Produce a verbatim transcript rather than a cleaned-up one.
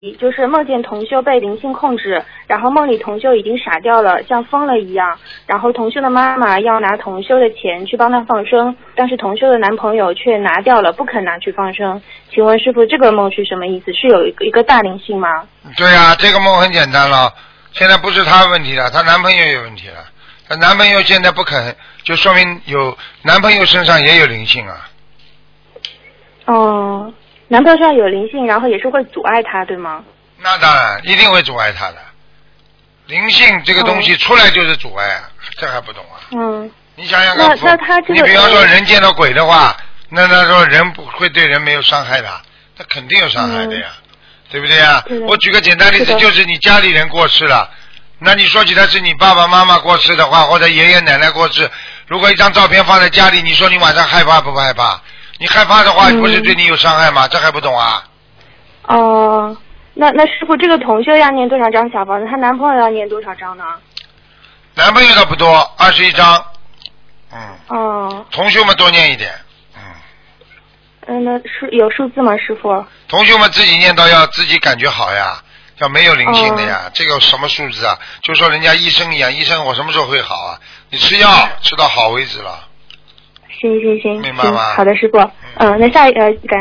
就是梦见同修被灵性控制，然后梦里同修已经傻掉了，像疯了一样。然后同修的妈妈要拿同修的钱去帮他放生，但是同修的男朋友却拿掉了，不肯拿去放生。请问师父，这个梦是什么意思？是有一个一个大灵性吗？ 对啊，这个梦很简单了，现在不是她问题了，她男朋友有问题了。她男朋友现在不肯，就说明有男朋友身上也有灵性啊。 哦。男朋友上有灵性，然后也是会阻碍他，对吗？ 那当然，一定会阻碍他的。灵性这个东西出来就是阻碍啊，哦、这还不懂啊？ 嗯。 你想想看， 那那他这个， 你比方说人见到鬼的话，那那说人不会对人没有伤害的，他肯定有伤害的呀，嗯、对不对呀？我举个简单例子，就是你家里人过世了，那你说起来是你爸爸妈妈过世的话，或者爷爷奶奶过世，如果一张照片放在家里，你说你晚上害怕不害怕？你害怕的话，不是对你有伤害吗？嗯、这还不懂啊？ 哦、呃，那那师傅，这个同修要念多少张小房子？她男朋友要念多少张呢？ 男朋友倒不多，二十一张。嗯。 哦。 同修们多念一点。嗯。 嗯，那是有数字吗，师傅？ 同修们自己念到要自己感觉好呀，要没有灵性的呀。哦、这个什么数字啊？就说人家医生一样，医生我什么时候会好啊？你吃药吃到好为止了。 行行行， 明白吗？ 好的，师傅。嗯，那下一呃，感